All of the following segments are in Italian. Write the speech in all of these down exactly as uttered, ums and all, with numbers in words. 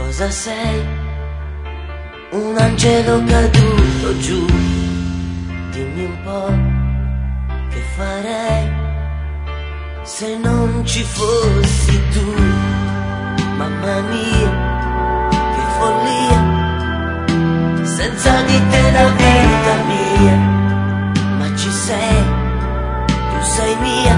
Cosa sei? Un angelo caduto giù. Dimmi un po' che farei se non ci fossi tu. Mamma mia, che follia, senza di te la vita mia. Ma ci sei, tu sei mia,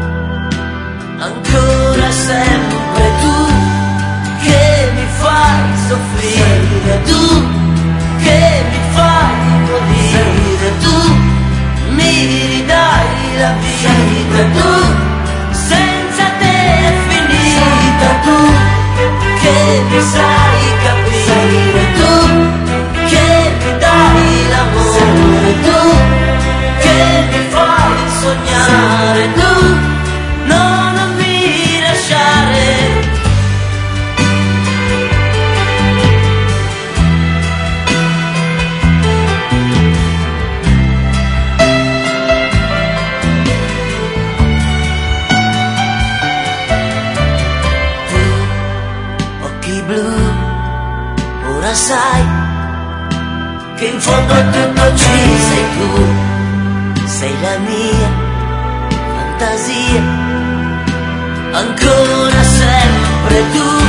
ancora sempre tu, che mi fai soffrire, tu che mi fai morire, tu mi ridai la vita, tu senza te è finita, tu che mi sai capire, tu che mi dai l'amore, tu che mi fai sognare, tu no, non mi lasciare. Ora sai che in fondo a tutto ci sei tu, sei la mia fantasia, ancora sempre tu.